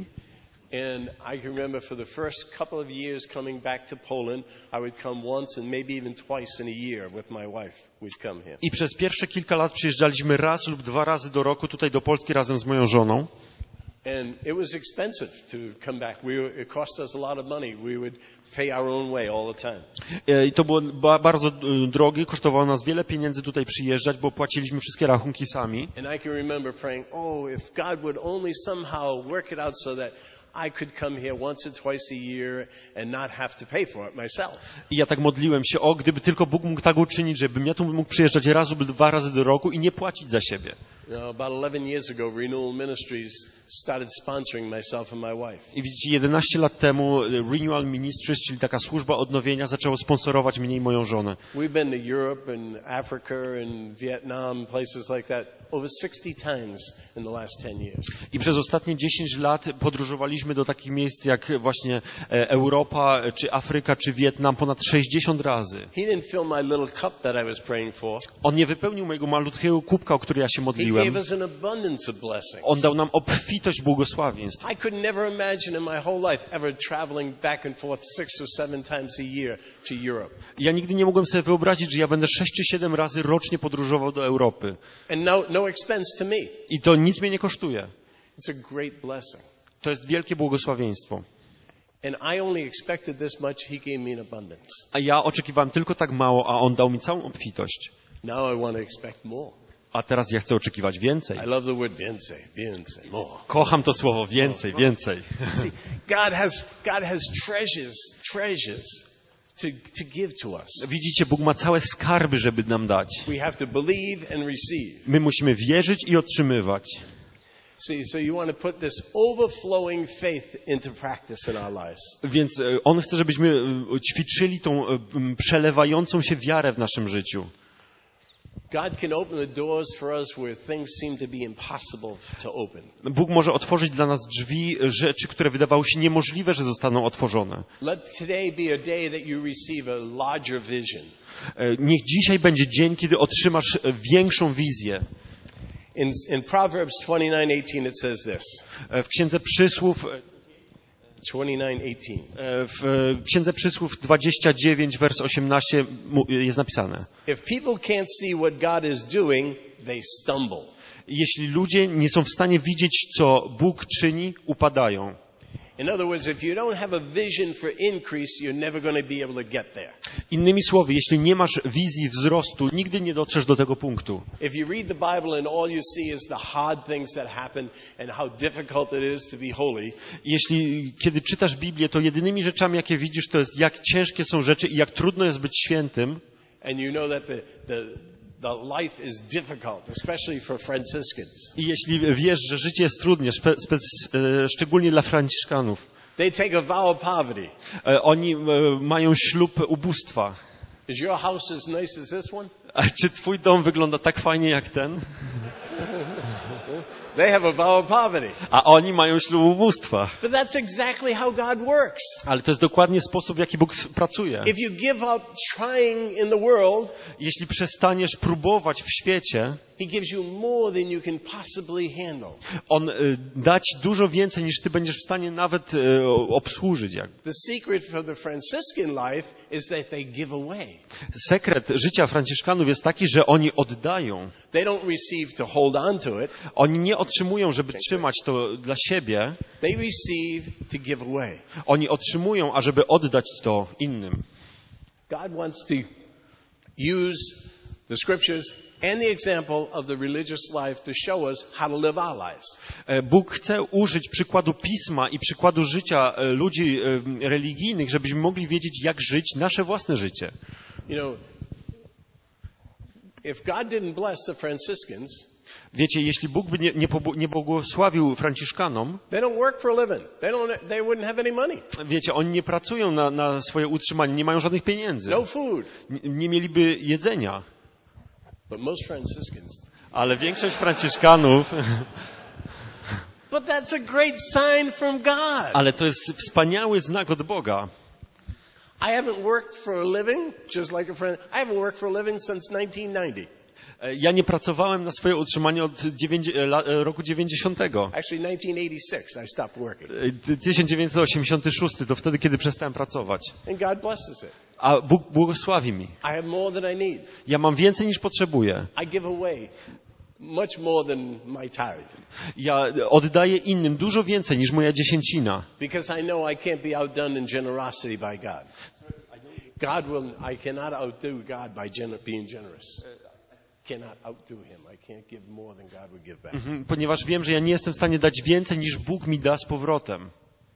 And I can remember for the first couple of years coming back to Poland, I would come once and maybe even twice in a year with my wife. We'd come here. I przez pierwsze kilka lat przyjeżdżaliśmy raz lub dwa razy do roku tutaj do Polski razem z moją żoną. And it was expensive to come back. We were, it cost us a lot of money. We would pay our own way all the time. I to było ba- bardzo drogie, kosztowało nas wiele pieniędzy tutaj przyjeżdżać, bo płaciliśmy wszystkie rachunki sami. And I can remember praying, oh, if God would only somehow work it out so that I could come here once or twice a year and not have to pay for it myself. I ja tak modliłem się, o, gdyby tylko Bóg mógł tak uczynić, żebym ja tu mógł przyjeżdżać raz lub dwa razy do roku i nie płacić za siebie. You know, about eleven years ago, Renewal Ministries started sponsoring myself and my wife. I widzicie, jedenaście lat temu Renewal Ministries, czyli taka służba odnowienia, zaczęło sponsorować mnie i moją żonę. We've been to Europe and Africa and Vietnam, places like that, over sixty times in the last ten years. I przez ostatnie dziesięć lat podróżowaliśmy do takich miejsc jak właśnie Europa, czy Afryka, czy Wietnam ponad sześćdziesiąt razy. He didn't fill my little cup that I was praying for. On nie wypełnił mojego malutkiego kubka, o który ja się He modliłem. gave us an abundance of blessings. On dał nam obfitość błogosławieństw. I could never imagine in my whole life ever traveling back and forth six or seven times a year to Europe. Ja nigdy nie mogłem sobie wyobrazić, że ja będę sześć czy siedem razy rocznie podróżował do Europy. And no, no expense to me. I to nic mnie nie kosztuje. It's a great blessing. To jest wielkie błogosławieństwo. And I only expected this much. He gave me an abundance. A ja oczekiwałem tylko tak mało, a On dał mi całą obfitość. Now I want to expect more. A teraz ja chcę oczekiwać więcej. I love the word więcej, więcej, more. Kocham to słowo więcej, więcej. See, God has, God has treasures, treasures to, to give to us. Widzicie, Bóg ma całe skarby, żeby nam dać. We have to believe and receive. My musimy wierzyć i otrzymywać. See, so you want to put this overflowing faith into practice in our lives. Więc e, On chce, żebyśmy e, ćwiczyli tą e, m, przelewającą się wiarę w naszym życiu. God can open the doors for us where things seem to be impossible to open. Bóg może otworzyć dla nas drzwi, rzeczy, które wydawały się niemożliwe, że zostaną otworzone. Let today be a day that you receive a larger vision. E, Niech dzisiaj będzie dzień, kiedy otrzymasz e, większą wizję. In, in Proverbs twenty-nine eighteen it says this. E, W Księdze Przysłów twenty-nine eighteen. E, W Księdze Przysłów dwadzieścia dziewięć, wers osiemnaście mu- jest napisane. If people can't see what God is doing, they stumble. Jeśli ludzie nie są w stanie widzieć, co Bóg czyni, upadają. In other words, if you don't have a vision for increase, you're never going to be able to get there. Innymi słowy, jeśli nie masz wizji wzrostu, nigdy nie dotrzesz do tego punktu. If you read the Bible and all you see is the hard things that happen and how difficult it is to be holy, Jeśli kiedy czytasz Biblię, to jedynymi rzeczami, jakie widzisz, to jest jak ciężkie są rzeczy i jak trudno jest być świętym. and you know that the, the, the life is difficult, especially for Franciscans. I jeśli wiesz, że życie jest trudne, szpe, spe, e, szczególnie dla Franciszkanów, They take a vow of poverty. e, oni e, mają ślub ubóstwa. Is your house as nice as this one? A czy twój dom wygląda tak fajnie jak ten? They have a vow of poverty. A oni mają ślub ubóstwa. But that's exactly how God works. Ale to jest dokładnie sposób, w jaki Bóg pracuje. If you give up trying in the world, Jeśli przestaniesz próbować w świecie, He gives you more than you can possibly handle. On y, da ci dużo więcej, niż ty będziesz w stanie nawet y, obsłużyć. Jakby. The secret for the Franciscan life is that they give away. Sekret życia Franciszkanów jest taki, że oni oddają. They don't receive to hold on to it. Oni nie otrzymują, żeby trzymać to dla siebie. They receive to give away. Oni otrzymują, ażeby oddać to innym. God wants to use the scriptures and the example of the religious life to show us how to live our lives. E, Bóg chce użyć przykładu Pisma i przykładu życia e, ludzi e, religijnych, żebyśmy mogli wiedzieć, jak żyć nasze własne życie. You know, if God didn't bless the Franciscans, Wiecie, jeśli Bóg by nie, nie, pobu- nie błogosławił Franciszkanom, they don't work for a living. They don't. They wouldn't have any money. wiecie, oni nie pracują na, na swoje utrzymanie, nie mają żadnych pieniędzy. No food. Nie, nie mieliby jedzenia. But most Franciscans. Ale większość Franciszkanów, But that's a great sign from God. ale to jest wspaniały znak od Boga. I haven't worked for a living, just like a friend. I haven't worked for a living since nineteen ninety. E, Ja nie pracowałem na swoje utrzymanie od dziewięć, e, la- e, roku dziewięćdziesiątego. Actually, nineteen eighty-six, I stopped working. E, tysiąc dziewięćset osiemdziesiąty szósty to wtedy, kiedy przestałem pracować. And God blesses it. A Bóg błogosławi mi. I have more than I need. Ja mam więcej niż potrzebuję. I give away much more than my tithe. Ja oddaję innym dużo więcej niż moja dziesięcina. Because I know I can't be outdone in generosity by God. God will, I cannot outdo God by gener- being generous. Cannot outdo Him. I can't give more than God would give back. Mhm, Ponieważ wiem, że ja nie jestem w stanie dać więcej niż Bóg mi da z powrotem.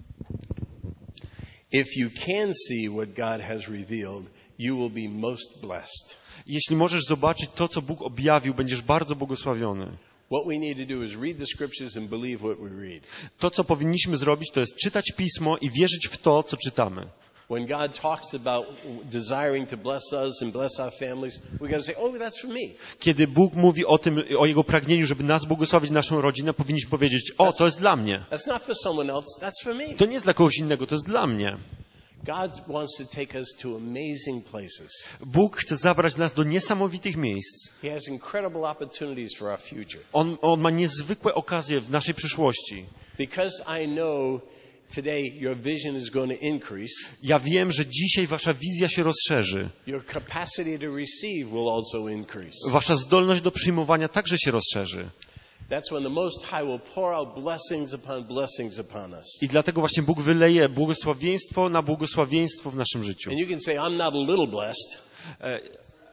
If you can see what God has revealed, you will be most blessed. Jeśli możesz zobaczyć to, co Bóg objawił, będziesz bardzo błogosławiony. What we need to do is read the scriptures and believe what we read. To, co powinniśmy zrobić, to jest czytać Pismo i wierzyć w to, co czytamy. When God talks about desiring to bless us and bless our families, we got to say, oh, that's for me. Kiedy Bóg mówi o tym, o Jego pragnieniu, żeby nas błogosławić, naszą rodzinę, powinniśmy powiedzieć, o, to jest dla mnie. That's not for someone else, that's for me. To nie jest dla kogoś innego, to jest dla mnie. God wants to take us to amazing places. Bóg chce zabrać nas do niesamowitych miejsc. He has incredible opportunities for our future. On, on ma niezwykłe okazje w naszej przyszłości. Because I know today your vision is going to increase, Ja wiem, że dzisiaj wasza wizja się rozszerzy. your capacity to receive will also increase. Wasza zdolność do przyjmowania także się rozszerzy. That's when the Most High will pour out blessings upon blessings upon us. I dlatego właśnie Bóg wyleje błogosławieństwo na błogosławieństwo w naszym życiu. And you can say, I'm not a little blessed. E,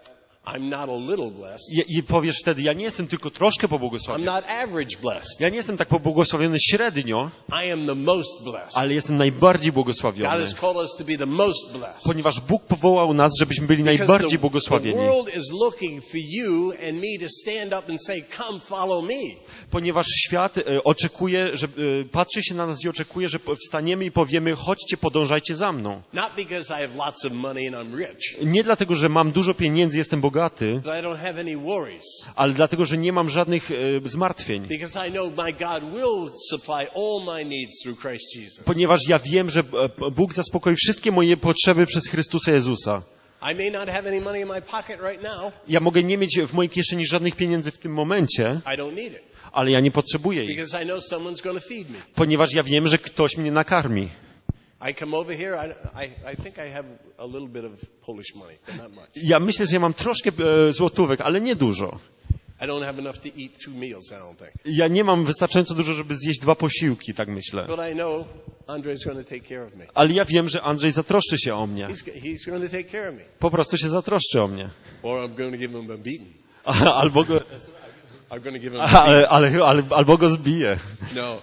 I'm not a little blessed. I, I powiesz wtedy, ja nie jestem tylko troszkę I'm pobłogosławiony. not average blessed. Ja nie jestem tak pobłogosławiony średnio, I am the most blessed. ale jestem najbardziej God błogosławiony. has called us to be the most blessed. Ponieważ Bóg powołał nas, żebyśmy byli Because najbardziej the, the błogosławieni. world is looking for you and me to stand up and say, come follow me. Ponieważ świat e, oczekuje, że e, patrzy się na nas i oczekuje, że wstaniemy i powiemy, chodźcie, podążajcie za mną. Not because I have lots of money and I'm rich. Nie dlatego, że mam dużo pieniędzy, jestem bogaty, But I don't have any worries. ale dlatego, że nie mam żadnych e, zmartwień. Because I know my God will supply all my needs through Christ Jesus. Ponieważ ja wiem, że e, Bóg zaspokoi wszystkie moje potrzeby przez Chrystusa Jezusa. I may not have any money in my pocket right now. Ja mogę nie mieć w mojej kieszeni żadnych pieniędzy w tym momencie, I don't need it. ale ja nie potrzebuję ich, Because I know someone's going to feed me. ponieważ ja wiem, że ktoś mnie nakarmi. I come over here, I, I, I think I have a little bit of Polish money, but not much. Ja myślę, że ja mam troszkę e, złotówek, ale nie dużo. I don't have enough to eat two meals, I don't think. Ja nie mam wystarczająco dużo, żeby zjeść dwa posiłki, tak myślę. But I know Andre's going to take care of me. Ale ja wiem, że Andrzej zatroszczy się o mnie. He's, he's going to take care of me. Po prostu się zatroszczy o mnie. Or I'm going to give him a beating. Albo go, I'm going to give him a beating. ale, ale, ale, albo go zbije. No.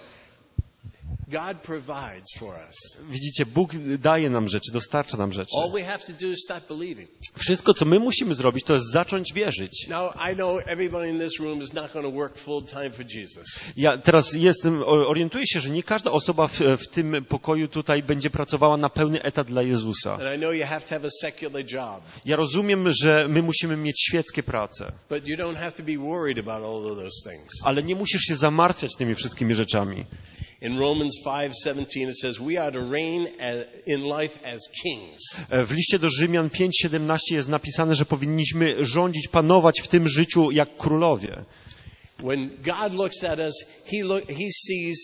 God provides for us. Widzicie, Bóg daje nam rzeczy, dostarcza nam rzeczy. All we have to do is start believing. Wszystko, co my musimy zrobić, to jest zacząć wierzyć. Now, I know everybody in this room is not going to work full time for Jesus. Ja teraz jestem, orientuję się, że nie każda osoba w, w tym pokoju tutaj będzie pracowała na pełny etat dla Jezusa. And I know you have to have a secular job. Ja rozumiem, że my musimy mieć świeckie prace, But you don't have to be worried about all of those things. ale nie musisz się zamartwiać tymi wszystkimi rzeczami. In Romans five seventeen it says we are to reign in life as kings. W liście do Rzymian pięć siedemnaście jest napisane, że powinniśmy rządzić, panować w tym życiu jak królowie. When God looks at us, he look, he sees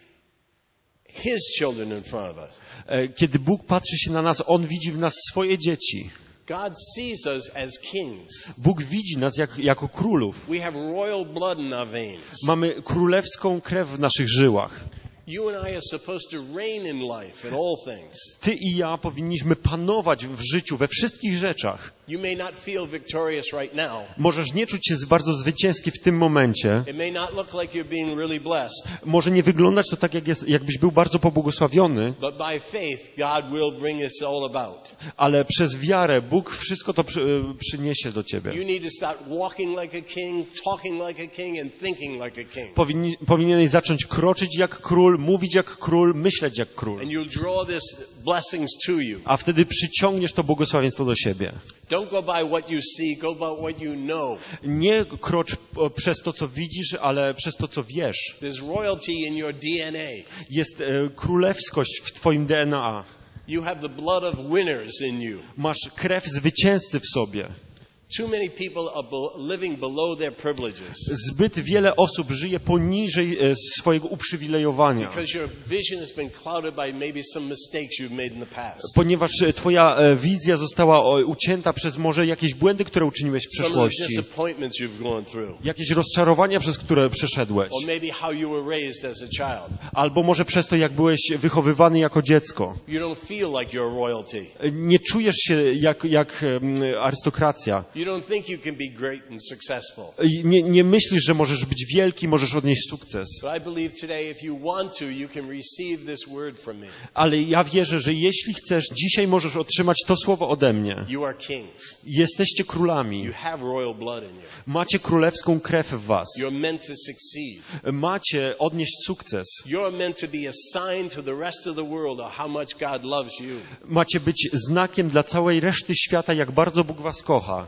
his children in front of us. Kiedy Bóg patrzy się na nas, On widzi w nas swoje dzieci. God sees us as kings. Bóg widzi nas jak, jako królów. We have royal blood in our veins. Mamy królewską krew w naszych żyłach. You and I are supposed to reign in life, in all things. Ty i ja powinniśmy panować w życiu, we wszystkich rzeczach. You may not feel victorious right now. Możesz nie czuć się bardzo zwycięski w tym momencie. It may not look like you're being really blessed. Może nie wyglądać to tak, jak jest, jakbyś był bardzo pobłogosławiony, But by faith, God will bring this all about. ale przez wiarę Bóg wszystko to przy, przyniesie do ciebie. You need to start walking like a king, talking like a king, and thinking like a king. Powinni, powinieneś zacząć kroczyć jak król, mówić jak król, myśleć jak król. And you'll draw this blessings to you. A wtedy przyciągniesz to błogosławieństwo do siebie. Don't go by what you see, go by what you know. Nie krocz przez to, co widzisz, ale przez to, co wiesz. There's royalty in your D N A. Jest e, królewskość w twoim D N A. You have the blood of winners in you. Masz krew zwycięzcy w sobie. Too many people are be- living below their privileges. Zbyt wiele osób żyje poniżej e, swojego uprzywilejowania. Because your vision has been clouded by maybe some mistakes you've made in the past. Ponieważ e, twoja e, wizja została o, ucięta przez może jakieś błędy, które uczyniłeś w Some of the przeszłości. disappointments you've gone through. Jakieś rozczarowania, przez które przeszedłeś. Or maybe how you were raised as a child. Albo może przez to, jak byłeś wychowywany jako dziecko. You don't feel like you're royalty. E, Nie czujesz się jak, jak em, arystokracja. You don't think you can be great and successful. Nie, nie myślisz, że możesz być wielki, możesz odnieść sukces. But I believe today if you want to, you can receive this word from me. Ale ja wierzę, że jeśli chcesz, dzisiaj możesz otrzymać to słowo ode mnie. You are kings. Jesteście królami. You have royal blood in you. Macie królewską krew w was. You're meant to succeed. Macie odnieść sukces. You're meant to be a sign to the rest of the world of how much God loves you. Macie być znakiem dla całej reszty świata, jak bardzo Bóg was kocha.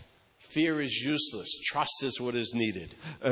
Fear is useless. Trust is what is needed.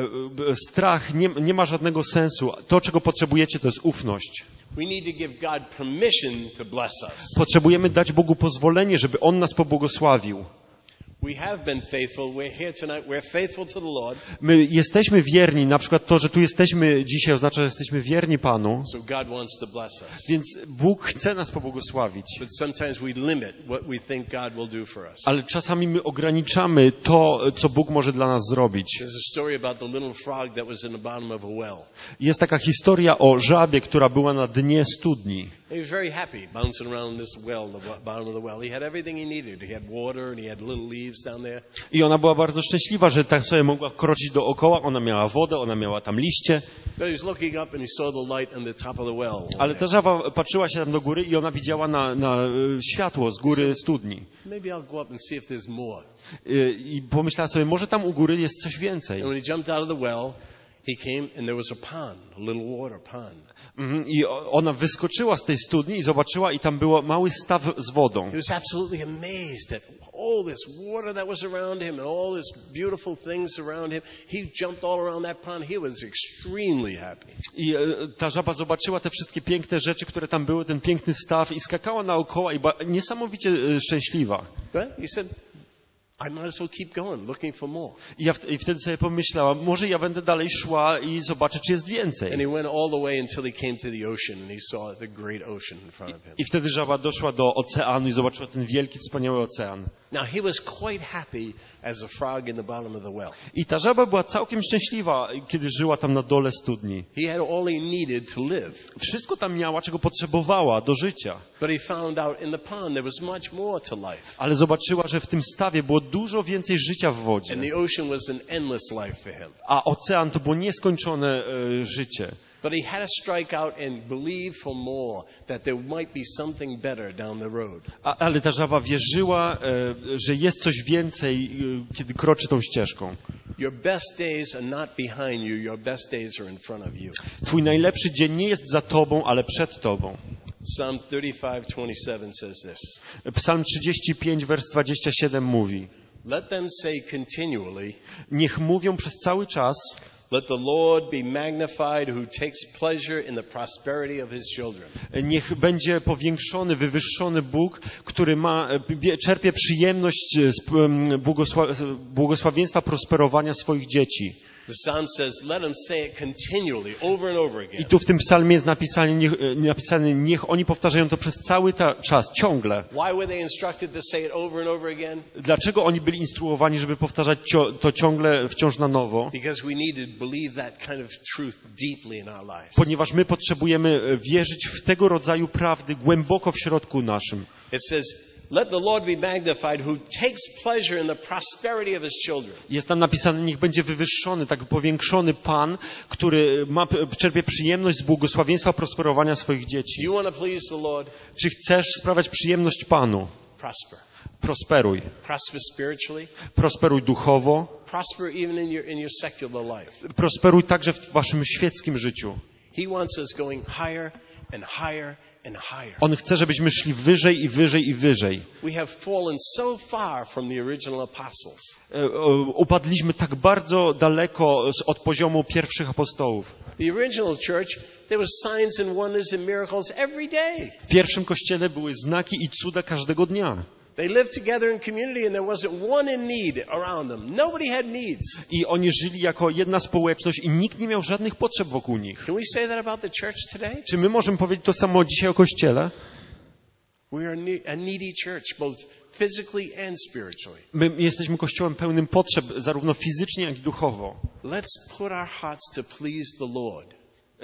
Strach nie, nie ma żadnego sensu. To, czego potrzebujecie, to jest ufność. We need to give God permission to bless us. Potrzebujemy dać Bogu pozwolenie, żeby On nas pobłogosławił. We have been faithful. We're here tonight. We're faithful to the Lord. My jesteśmy wierni, na przykład to, że tu jesteśmy dzisiaj oznacza, że jesteśmy wierni Panu, So God wants to bless us. więc Bóg chce nas pobłogosławić. But sometimes we limit what we think God will do for us. Ale czasami my ograniczamy to, co Bóg może dla nas zrobić. There's a story about the little frog that was in the bottom of a well. Jest taka historia o żabie, która była na dnie studni. He was very happy bouncing around this well, the bottom of the well. He had everything he needed. He had water and he had little leaves. leaves down there. I ona była bardzo szczęśliwa, że tak sobie mogła kroczyć dookoła. Ona miała wodę, ona miała tam liście. But he was looking up and he saw the light on the top of the well. Ale ta żaba patrzyła się tam do góry i ona widziała na, na y, światło z góry studni. Maybe I'll go up and see if there's more. Y, I pomyślała sobie, może tam u góry jest coś więcej. And when he jumped out of the well, he came and there was a pond, a little water pond. Mhm. I o- ona wyskoczyła z tej studni i zobaczyła i tam był mały staw z wodą. He was absolutely amazed at all this water that was around him and all these beautiful things around him. He jumped all around that pond. He was extremely happy. I e, ta żaba zobaczyła te wszystkie piękne rzeczy, które tam były, ten piękny staw i skakała naokoło i była niesamowicie e, szczęśliwa. Right? He said, I might as well keep going, looking for more. I ja w, i wtedy sobie pomyślała, może ja będę dalej szła i zobaczę, czy jest And więcej. he went all the way until he came to the ocean and he saw the great ocean in front of him. I wtedy żaba doszła do oceanu i zobaczyła ten wielki, wspaniały ocean. Now he was quite happy as a frog in the bottom of the well. I ta żaba była całkiem szczęśliwa, kiedy żyła tam na dole studni. He had all he needed to live. Wszystko tam miała, czego potrzebowała do życia. But he found out in the pond there was much more to life. Ale zobaczyła, że w tym stawie było dużo więcej życia w wodzie. And the ocean was an endless life for him. A ocean to było nieskończone e, życie. But he had to strike out and believe for more, that there might be something better down the road. A, ale ta żaba wierzyła, e, że jest coś więcej, e, kiedy kroczy tą ścieżką. Your best days are not behind you, your best days are in front of you. Twój najlepszy dzień nie jest za tobą, ale przed tobą. Psalm thirty-five twenty-seven says this. Psalm trzydzieści pięć, wers dwadzieścia siedem mówi: Let them say continually, niech mówią przez cały czas, let the Lord be magnified who takes pleasure in the prosperity of his children. niech będzie powiększony, wywyższony Bóg, który ma, bie- czerpie przyjemność z em, błogosła- błogosławieństwa prosperowania swoich dzieci. The psalm says, let them say it continually, over and over I again. tu w tym psalmie jest napisane niech, napisane, niech oni powtarzają to przez cały ta czas, ciągle. Why were they instructed to say it over and over again? Dlaczego oni byli instruowani, żeby powtarzać cio- to ciągle, wciąż na nowo? Because we need to believe that kind of truth deeply in our lives. Ponieważ my potrzebujemy wierzyć w tego rodzaju prawdy głęboko w środku naszym. It says, let the Lord be magnified who takes pleasure in the prosperity of his children. Jest tam napisane, niech będzie wywyższony, tak powiększony Pan, który ma, czerpie przyjemność z błogosławieństwa prosperowania swoich Do dzieci. you want to please the Lord? Czy chcesz sprawiać przyjemność Panu? Prosper. Prosperuj. Prosper spiritually. Prosperuj duchowo. Prosper even in your, in your secular life. Prosperuj także w waszym świeckim życiu. He wants us going higher and higher and higher. On chce, żebyśmy szli wyżej i wyżej i wyżej. We have fallen so far from the original apostles. E, e, Upadliśmy tak bardzo daleko z- od poziomu pierwszych apostołów. The original church, there was signs and wonders and miracles every day. W pierwszym kościele były znaki i cuda każdego dnia. They lived together in community and there wasn't one in need around them. Nobody had needs. I oni żyli jako jedna społeczność i nikt nie miał żadnych potrzeb wokół nich. Can we say that about the church today? Czy my możemy powiedzieć to samo dzisiaj o Kościele? We are ne- a needy church, both physically and spiritually. My jesteśmy Kościołem pełnym potrzeb, zarówno fizycznie, jak i duchowo. Let's put our hearts to please the Lord.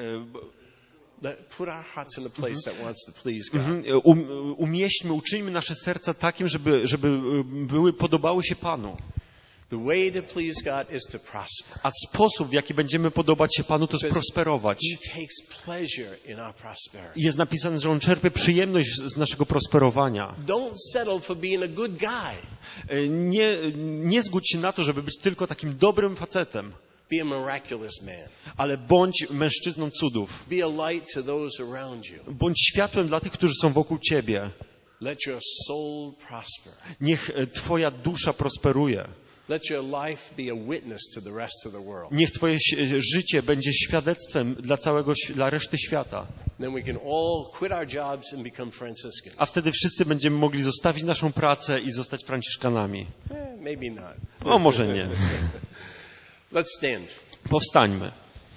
Let, put our hearts in a place that wants to please God. Mhm. Um, umieśćmy, uczyńmy nasze serca takim, żeby, żeby były, podobały się Panu. The way to please God is to prosper. A sposób, w jaki będziemy podobać się Panu, to jest prosperować. He takes pleasure in our prosperity. I jest napisane, że On czerpie przyjemność z naszego prosperowania. Don't settle for being a good guy. Nie, nie zgódź się na to, żeby być tylko takim dobrym facetem, Be a miraculous man. ale bądź mężczyzną cudów. Be a light to those around you. Bądź światłem dla tych, którzy są wokół Ciebie. Let your soul prosper. Niech e, Twoja dusza prosperuje. Let your life be a witness to the rest of the world. Niech Twoje ś- życie będzie świadectwem dla całego, ś- dla reszty świata. Then we can all quit our jobs and become Franciscans. A wtedy wszyscy będziemy mogli zostawić naszą pracę i zostać Franciszkanami. Eh, maybe not. O, może nie. Let's stand. Powstańmy.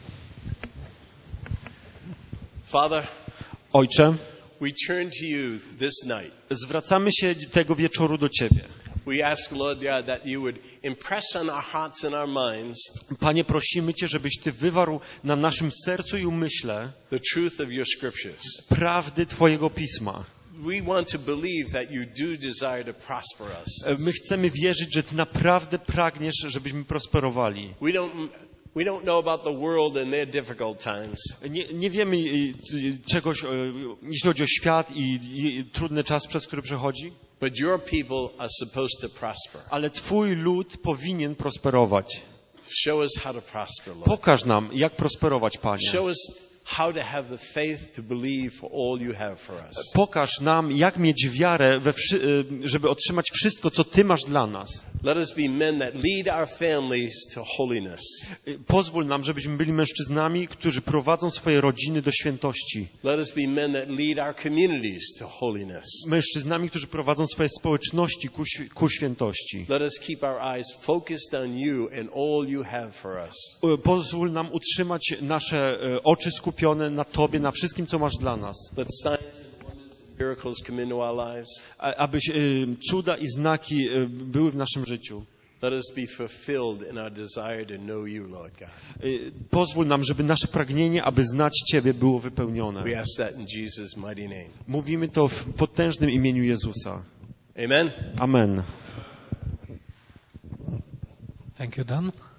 Father, Ojcze, we turn to you this night. zwracamy się tego wieczoru do Ciebie. We ask, Lord God, that you would impress on our hearts and our minds Panie, prosimy Cię, żebyś Ty wywarł na naszym sercu i umyśle the truth of your scriptures. prawdy Twojego Pisma. we want to believe that you do desire to prosper us. My chcemy wierzyć, że Ty naprawdę pragniesz, żebyśmy prosperowali. We don't we don't know about the world and their difficult times. Nie, nie wiemy czegoś, jeśli chodzi o świat i, i trudny czas, przez który przechodzi. But your people are supposed to prosper. Ale Twój lud powinien prosperować. Show us how to prosper, Lord. Pokaż nam, jak prosperować, Panie. Show us how to have the faith to believe for all you have for us. Pokaż nam, jak mieć wiarę, we wszy- żeby otrzymać wszystko, co Ty masz dla nas. Let us be men that lead our families to holiness. Pozwól nam, żebyśmy byli mężczyznami, którzy prowadzą swoje rodziny do świętości. Let us be men that lead our communities to holiness. Mężczyznami, którzy prowadzą swoje społeczności ku, ku świętości. Let us keep our eyes focused on you and all you have for us. Pozwól nam utrzymać nasze oczy skupione na Tobie, na wszystkim, co masz dla nas. Let signs and wonders and miracles come into our lives. Aby cuda i znaki były w naszym życiu. Let us be fulfilled in our desire to know you, Lord God. Pozwól nam, żeby nasze pragnienie, aby znać Ciebie, było wypełnione. We ask that in Jesus' mighty name. Mówimy to w potężnym imieniu Jezusa. Amen. Amen. Thank you, Dan.